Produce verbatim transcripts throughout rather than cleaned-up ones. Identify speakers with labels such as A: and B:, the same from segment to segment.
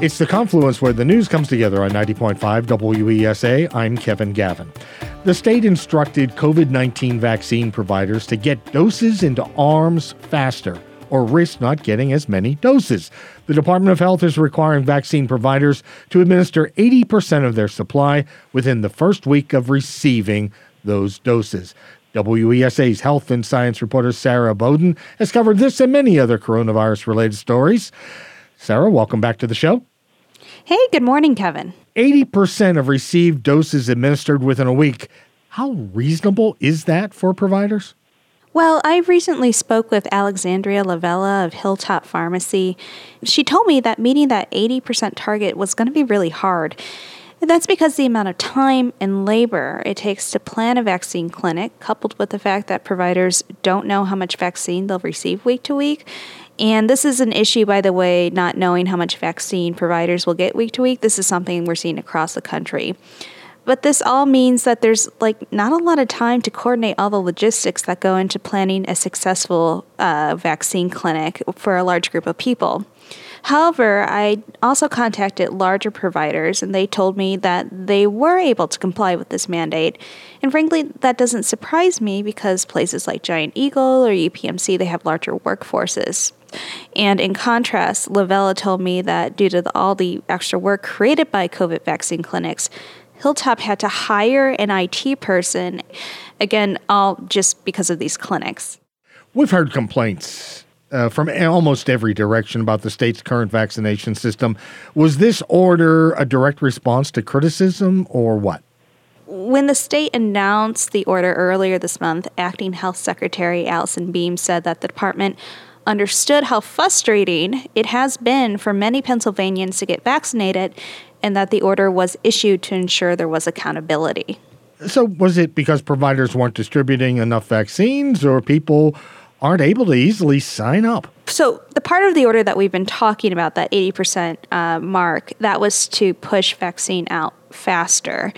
A: It's the confluence where the news comes together on ninety point five W E S A. I'm Kevin Gavin. The state instructed COVID nineteen vaccine providers to get doses into arms faster or risk not getting as many doses. The Department of Health is requiring vaccine providers to administer eighty percent of their supply within the first week of receiving those doses. W E S A's health and science reporter Sarah Bowden has covered this and many other coronavirus-related stories. Sarah, welcome back to the show.
B: Hey, good morning, Kevin.
A: eighty percent of received doses administered within a week. How reasonable is that for providers?
B: Well, I recently spoke with Alexandria Lavella of Hilltop Pharmacy. She told me that meeting that eighty percent target was going to be really hard. And that's because the amount of time and labor it takes to plan a vaccine clinic, coupled with the fact that providers don't know how much vaccine they'll receive week to week. And this is an issue, by the way, not knowing how much vaccine providers will get week to week. This is something we're seeing across the country. But this all means that there's like not a lot of time to coordinate all the logistics that go into planning a successful uh, vaccine clinic for a large group of people. However, I also contacted larger providers, and they told me that they were able to comply with this mandate. And frankly, that doesn't surprise me because places like Giant Eagle or U P M C, they have larger workforces. And in contrast, Lavella told me that due to the, all the extra work created by COVID vaccine clinics, Hilltop had to hire an I T person, again, all just because of these clinics.
A: We've heard complaints uh, from almost every direction about the state's current vaccination system. Was this order a direct response to criticism or what?
B: When the state announced the order earlier this month, Acting Health Secretary Allison Beam said that the department understood how frustrating it has been for many Pennsylvanians to get vaccinated, and that the order was issued to ensure there was accountability.
A: So was it because providers weren't distributing enough vaccines, or people aren't able to easily sign up?
B: So the part of the order that we've been talking about, that eighty percent uh, mark, that was to push vaccine out faster.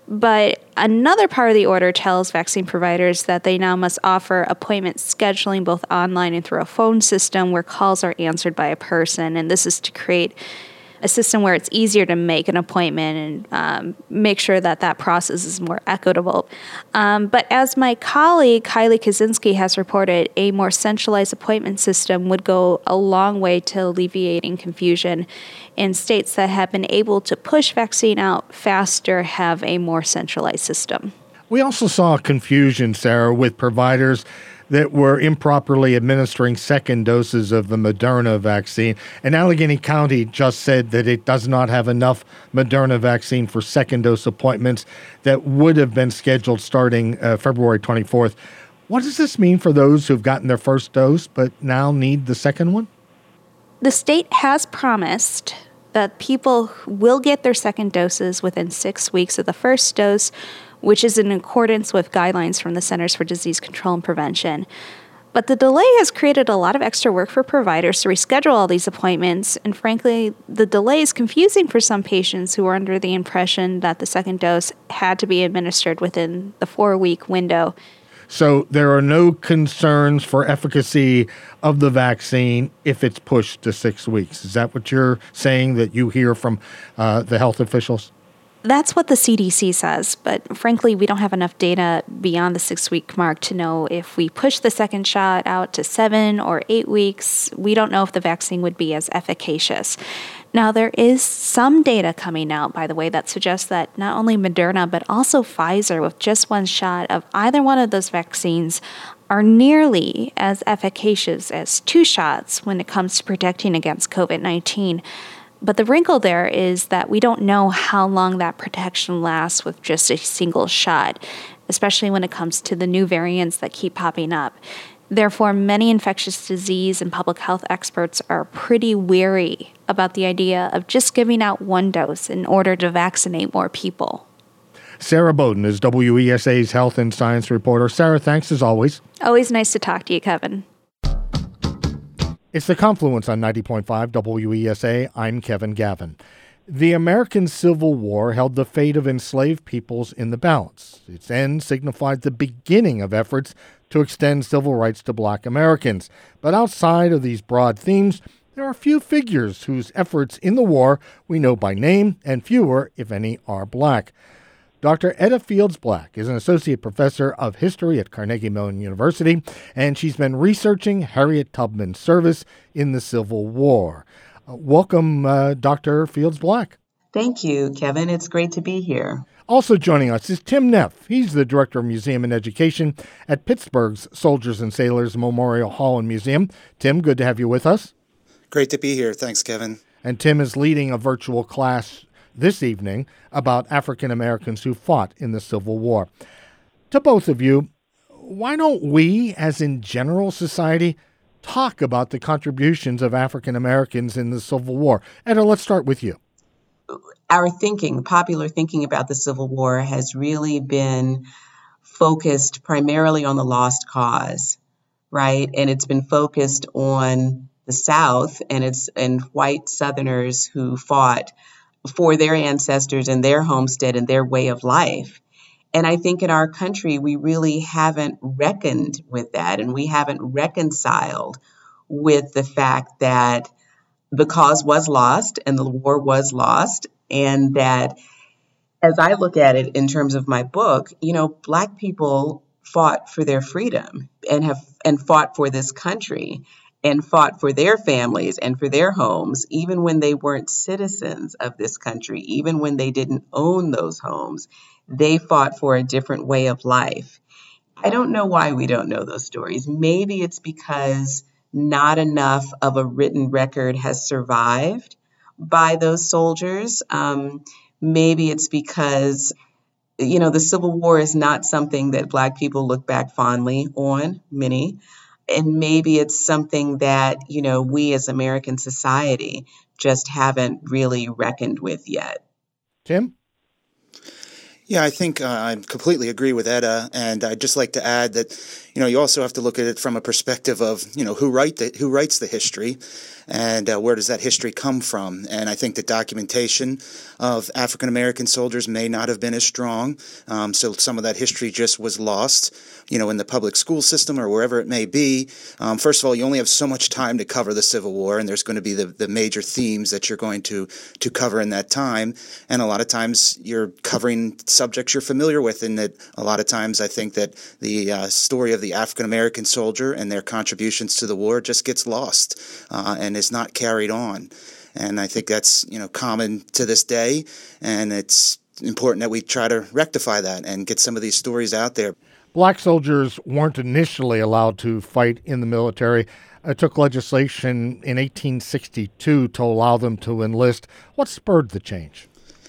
B: But another part of the order tells vaccine providers that they now must offer appointment scheduling both online and through a phone system where calls are answered by a person. And this is to create a system where it's easier to make an appointment and um, make sure that that process is more equitable. Um, but as my colleague, Kylie Kaczynski, has reported, a more centralized appointment system would go a long way to alleviating confusion. And states that have been able to push vaccine out faster have a more centralized system.
A: We also saw confusion, Sarah, with providers that were improperly administering second doses of the Moderna vaccine. And Allegheny County just said that it does not have enough Moderna vaccine for second dose appointments that would have been scheduled starting uh, February twenty-fourth. What does this mean for those who've gotten their first dose but now need the second one?
B: The state has promised that people will get their second doses within six weeks of the first dose, which is in accordance with guidelines from the Centers for Disease Control and Prevention. But the delay has created a lot of extra work for providers to reschedule all these appointments, and frankly, the delay is confusing for some patients who are under the impression that the second dose had to be administered within the four-week window.
A: So there are no concerns for efficacy of the vaccine if it's pushed to six weeks. Is that what you're saying that you hear from uh, the health officials?
B: That's what the C D C says, but frankly, we don't have enough data beyond the six-week mark to know if we push the second shot out to seven or eight weeks, we don't know if the vaccine would be as efficacious. Now, there is some data coming out, by the way, that suggests that not only Moderna, but also Pfizer, with just one shot of either one of those vaccines, are nearly as efficacious as two shots when it comes to protecting against COVID nineteen. But the wrinkle there is that we don't know how long that protection lasts with just a single shot, especially when it comes to the new variants that keep popping up. Therefore, many infectious disease and public health experts are pretty wary about the idea of just giving out one dose in order to vaccinate more people.
A: Sarah Bowden is W E S A's health and science reporter. Sarah, thanks as always.
B: Always nice to talk to you, Kevin.
A: It's The Confluence on ninety point five W E S A. I'm Kevin Gavin. The American Civil War held the fate of enslaved peoples in the balance. Its end signified the beginning of efforts to extend civil rights to Black Americans. But outside of these broad themes, there are few figures whose efforts in the war we know by name, and fewer, if any, are black. Doctor Etta Fields Black is an associate professor of history at Carnegie Mellon University, and she's been researching Harriet Tubman's service in the Civil War. Uh, welcome, uh, Doctor Fields Black.
C: Thank you, Kevin. It's great to be here.
A: Also joining us is Tim Neff. He's the Director of Museum and Education at Pittsburgh's Soldiers and Sailors Memorial Hall and Museum. Tim, good to have you with us.
D: Great to be here. Thanks, Kevin.
A: And Tim is leading a virtual class this evening about African Americans who fought in the Civil War. To both of you, why don't we, as in general society, talk about the contributions of African Americans in the Civil War? Etta, let's start with you.
C: Our thinking, popular thinking about the Civil War has really been focused primarily on the lost cause, right? And it's been focused on the South and it's and white Southerners who fought for their ancestors and their homestead and their way of life. And I think in our country, we really haven't reckoned with that. And we haven't reconciled with the fact that the cause was lost and the war was lost. And that as I look at it in terms of my book, you know, Black people fought for their freedom and have and fought for this country and fought for their families and for their homes, even when they weren't citizens of this country, even when they didn't own those homes. They fought for a different way of life. I don't know why we don't know those stories. Maybe it's because not enough of a written record has survived by those soldiers. Um, maybe it's because, you know, the Civil War is not something that Black people look back fondly on, many. And maybe it's something that, you know, we as American society just haven't really reckoned with yet.
A: Tim?
D: Yeah, I think uh, I completely agree with Etta, and I'd just like to add that, you know, you also have to look at it from a perspective of, you know, who write the who writes the history, and uh, where does that history come from? And I think the documentation of African American soldiers may not have been as strong, um, so some of that history just was lost, you know, in the public school system or wherever it may be. Um, first of all, you only have so much time to cover the Civil War, and there's going to be the, the major themes that you're going to to cover in that time, and a lot of times you're covering subjects you're familiar with, in that a lot of times I think that the uh, story of the African American soldier and their contributions to the war just gets lost uh, and is not carried on. And I think that's, you know, common to this day, and it's important that we try to rectify that and get some of these stories out there.
A: Black soldiers weren't initially allowed to fight in the military. It took legislation in eighteen sixty-two to allow them to enlist. What spurred the change?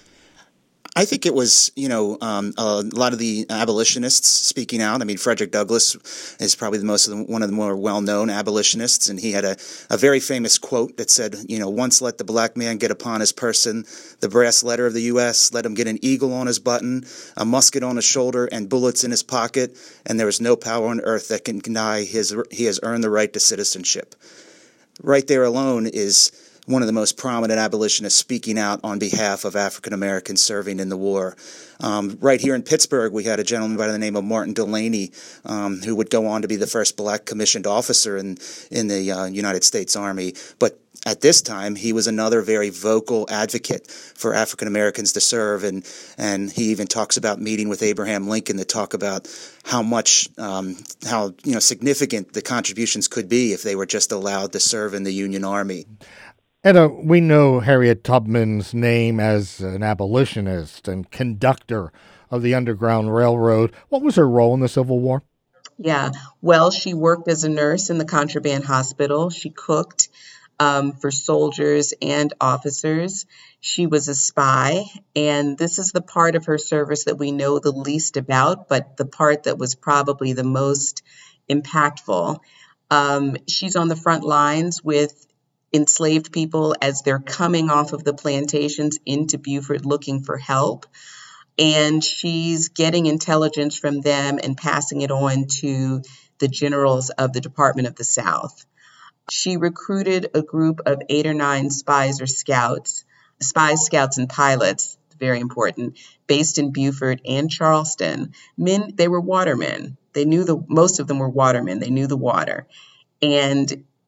D: I think it was, you know, um, a lot of the abolitionists speaking out. I mean, Frederick Douglass is probably the most of the, one of the more well-known abolitionists, and he had a, a very famous quote that said, you know, once let the black man get upon his person the brass letter of the U S, let him get an eagle on his button, a musket on his shoulder, and bullets in his pocket, and there is no power on earth that can deny his he has earned the right to citizenship. Right there alone is one of the most prominent abolitionists speaking out on behalf of African Americans serving in the war. Um, right here in Pittsburgh, we had a gentleman by the name of Martin Delaney, um, who would go on to be the first black commissioned officer in in the uh, United States Army. But at this time, he was another very vocal advocate for African Americans to serve, and and he even talks about meeting with Abraham Lincoln to talk about how much, um, how you know significant the contributions could be if they were just allowed to serve in the Union Army.
A: Etta, we know Harriet Tubman's name as an abolitionist and conductor of the Underground Railroad. What was her role in the Civil War?
C: Yeah, well, she worked as a nurse in the Contraband Hospital. She cooked um, for soldiers and officers. She was a spy, and this is the part of her service that we know the least about, but the part that was probably the most impactful. Um, she's on the front lines with enslaved people as they're coming off of the plantations into Beaufort looking for help. And she's getting intelligence from them and passing it on to the generals of the Department of the South. She recruited a group of eight or nine spies or scouts, spies, scouts, and pilots, very important, based in Beaufort and Charleston. Men, they were watermen. They knew the, most of them were watermen. They knew the water. And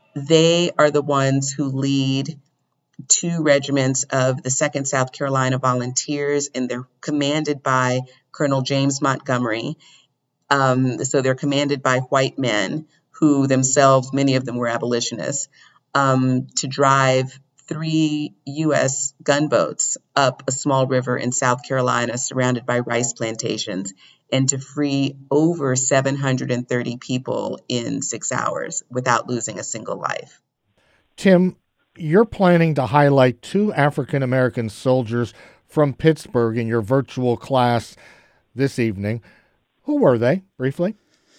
C: They are the ones who lead two regiments of the second South Carolina Volunteers, and they're commanded by Colonel James Montgomery. Um, so they're commanded by white men who themselves, many of them were abolitionists, um, to drive three U S gunboats up a small river in South Carolina surrounded by rice plantations, and to free over seven hundred thirty people in six hours without losing a single life.
A: Tim, you're planning to highlight two African-American soldiers from Pittsburgh in your virtual class this evening. Who were they, briefly?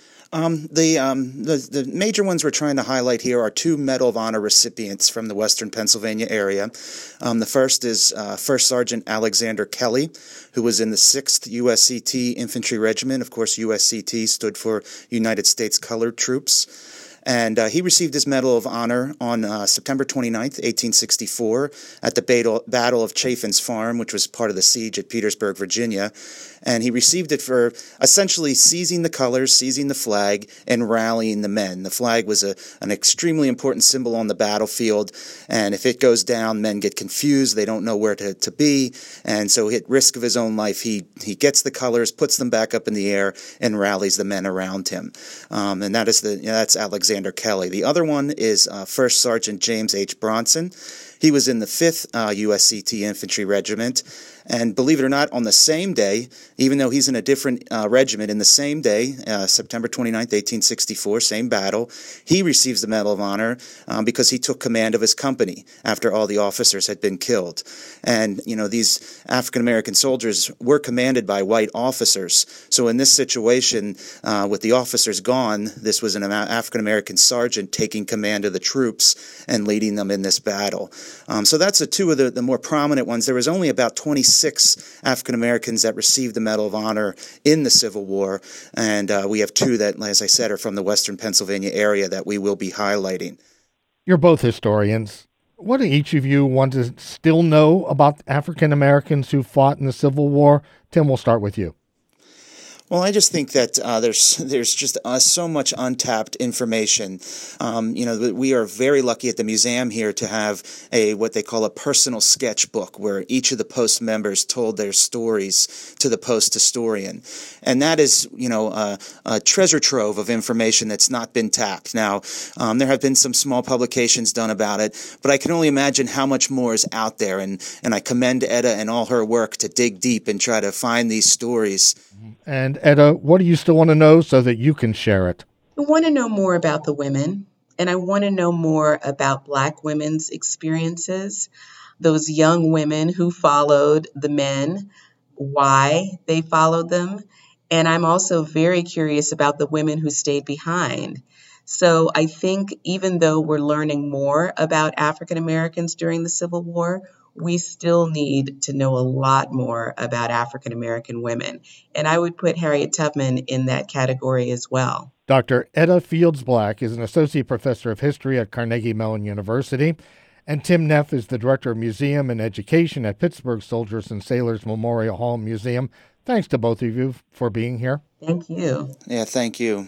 D: Um, the, um, the the major ones we're trying to highlight here are two Medal of Honor recipients from the Western Pennsylvania area. Um, the first is uh, First Sergeant Alexander Kelly, who was in the sixth U S C T Infantry Regiment. Of course, U S C T stood for United States Colored Troops. And uh, he received his Medal of Honor on uh, September twenty-ninth, eighteen sixty-four, at the Battle, Battle of Chaffin's Farm, which was part of the siege at Petersburg, Virginia. And he received it for essentially seizing the colors, seizing the flag, and rallying the men. The flag was a, an extremely important symbol on the battlefield, and if it goes down, men get confused. They don't know where to, to be, and so at risk of his own life, he, he gets the colors, puts them back up in the air, and rallies the men around him. Um, and that is the you know, that's Alexander Kelly. The other one is uh, First Sergeant James H. Bronson. He was in the fifth uh, U S C T Infantry Regiment, and believe it or not, on the same day, even though he's in a different uh, regiment, in the same day, uh, September twenty-ninth, eighteen sixty-four, same battle, he receives the Medal of Honor um, because he took command of his company after all the officers had been killed. And, you know, these African-American soldiers were commanded by white officers. So in this situation, uh, with the officers gone, this was an African-American sergeant taking command of the troops and leading them in this battle. Um, so that's the two of the, the more prominent ones. There was only about twenty-six African Americans that received the Medal of Honor in the Civil War, and uh, we have two that, as I said, are from the Western Pennsylvania area that we will be highlighting.
A: You're both historians. What do each of you want to still know about African Americans who fought in the Civil War? Tim, we'll start with you.
D: Well, I just think that uh, there's there's just uh, so much untapped information. Um, you know, we are very lucky at the museum here to have a what they call a personal sketchbook, where each of the Post members told their stories to the Post historian, and that is, you know, uh, a treasure trove of information that's not been tapped. Now, um, there have been some small publications done about it, but I can only imagine how much more is out there, and and I commend Etta and all her work to dig deep and try to find these stories.
A: And Etta, what do you still want to know so that you can share it?
C: I want to know more about the women, and I want to know more about Black women's experiences, those young women who followed the men, why they followed them. And I'm also very curious about the women who stayed behind. So I think even though we're learning more about African Americans during the Civil War, we still need to know a lot more about African American women. And I would put Harriet Tubman in that category as well.
A: Doctor Etta Fields Black is an associate professor of history at Carnegie Mellon University, and Tim Neff is the director of museum and education at Pittsburgh Soldiers and Sailors Memorial Hall Museum. Thanks to both of you for being here.
C: Thank you.
D: Yeah, thank you.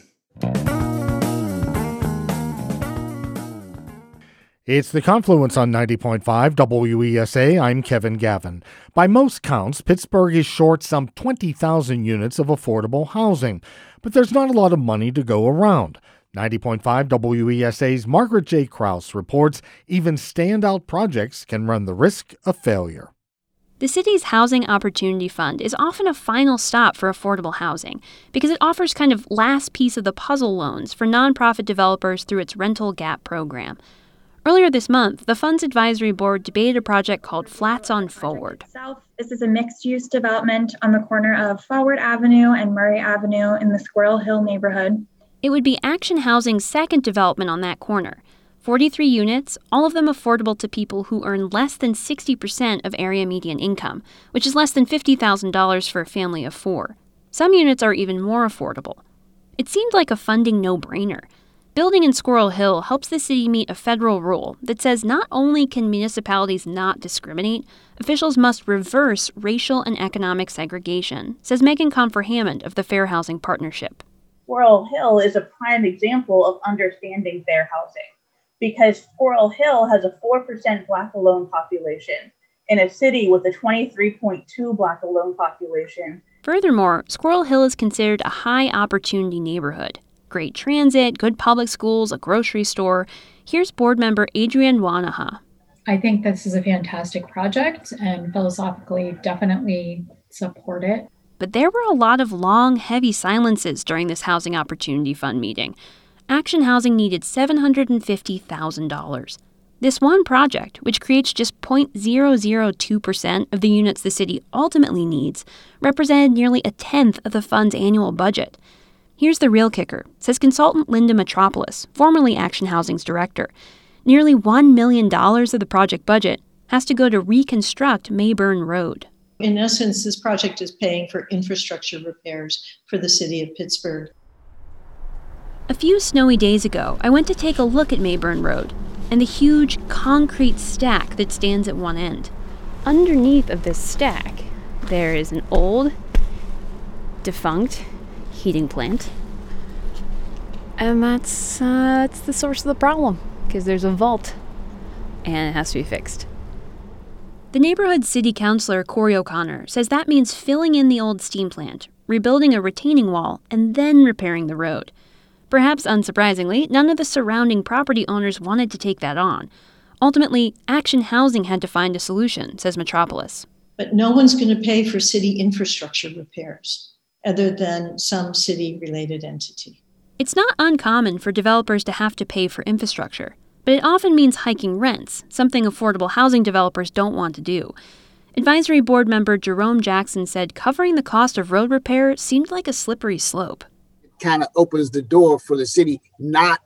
A: It's The Confluence on ninety point five W E S A. I'm Kevin Gavin. By most counts, Pittsburgh is short some twenty thousand units of affordable housing, but there's not a lot of money to go around. ninety point five W E S A's Margaret J. Krause reports even standout projects can run the risk of failure.
E: The city's Housing Opportunity Fund is often a final stop for affordable housing because it offers kind of last piece of the puzzle loans for nonprofit developers through its Rental Gap program. Earlier this month, the fund's advisory board debated a project called Flats on Forward.
F: This is a mixed-use development on the corner of Forward Avenue and Murray Avenue in the Squirrel Hill neighborhood.
E: It would be Action Housing's second development on that corner. forty-three units, all of them affordable to people who earn less than sixty percent of area median income, which is less than fifty thousand dollars for a family of four. Some units are even more affordable. It seemed like a funding no-brainer. Building in Squirrel Hill helps the city meet a federal rule that says not only can municipalities not discriminate, officials must reverse racial and economic segregation, says Megan Confer-Hammond of the Fair Housing Partnership.
G: Squirrel Hill is a prime example of understanding fair housing because Squirrel Hill has a four percent Black alone population in a city with a twenty-three point two Black alone population.
E: Furthermore, Squirrel Hill is considered a high-opportunity neighborhood. Great transit, good public schools, a grocery store. Here's board member Adrienne Wanaha.
H: I think this is a fantastic project and philosophically definitely support it.
E: But there were a lot of long, heavy silences during this Housing Opportunity Fund meeting. Action Housing needed seven hundred fifty thousand dollars. This one project, which creates just zero point zero zero two percent of the units the city ultimately needs, represented nearly a tenth of the fund's annual budget. Here's the real kicker, says consultant Linda Metropolis, formerly Action Housing's director. Nearly one million dollars of the project budget has to go to reconstruct Mayburn Road.
I: In essence, this project is paying for infrastructure repairs for the city of Pittsburgh.
E: A few snowy days ago, I went to take a look at Mayburn Road and the huge concrete stack that stands at one end. Underneath of this stack, there is an old, defunct heating plant. And that's, uh, that's the source of the problem, because there's a vault, and it has to be fixed. The neighborhood city councilor, Corey O'Connor, says that means filling in the old steam plant, rebuilding a retaining wall, and then repairing the road. Perhaps unsurprisingly, none of the surrounding property owners wanted to take that on. Ultimately, Action Housing had to find a solution, says Metropolis.
I: But no one's going to pay for city infrastructure repairs other than some city-related entity.
E: It's not uncommon for developers to have to pay for infrastructure, but it often means hiking rents, something affordable housing developers don't want to do. Advisory board member Jerome Jackson said covering the cost of road repair seemed like a slippery slope.
J: Kind of opens the door for the city not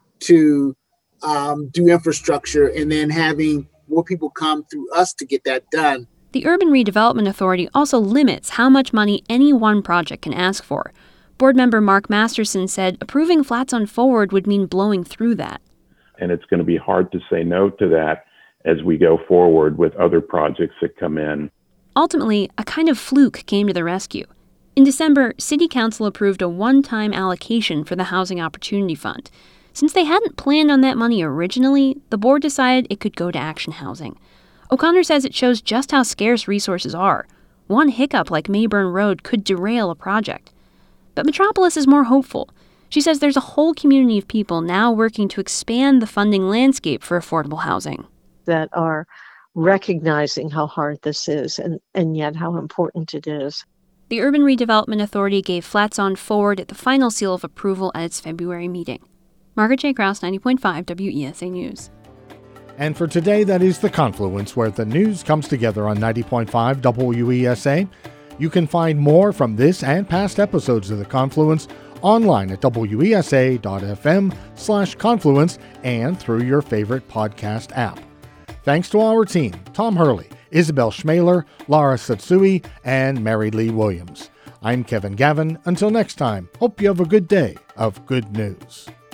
J: to um, do infrastructure and then having more people come through us to get that done.
E: The Urban Redevelopment Authority also limits how much money any one project can ask for. Board member Mark Masterson said approving Flats on Forward would mean blowing through that.
K: And it's going to be hard to say no to that as we go forward with other projects that come in.
E: Ultimately, a kind of fluke came to the rescue. In December, City Council approved a one-time allocation for the Housing Opportunity Fund. Since they hadn't planned on that money originally, the board decided it could go to Action Housing. O'Connor says it shows just how scarce resources are. One hiccup like Mayburn Road could derail a project. But Metropolis is more hopeful. She says there's a whole community of people now working to expand the funding landscape for affordable housing.
L: That are recognizing how hard this is and, and yet how important it is.
E: The Urban Redevelopment Authority gave Flats on Forward the final seal of approval at its February meeting. Margaret J. Krause, ninety point five W E S A News.
A: And for today, that is The Confluence, where the news comes together on ninety point five W E S A. You can find more from this and past episodes of The Confluence online at W E S A dot F M slash confluence and through your favorite podcast app. Thanks to our team, Tom Hurley, Isabel Schmaler, Lara Satsui, and Mary Lee Williams. I'm Kevin Gavin. Until next time, hope you have a good day of good news.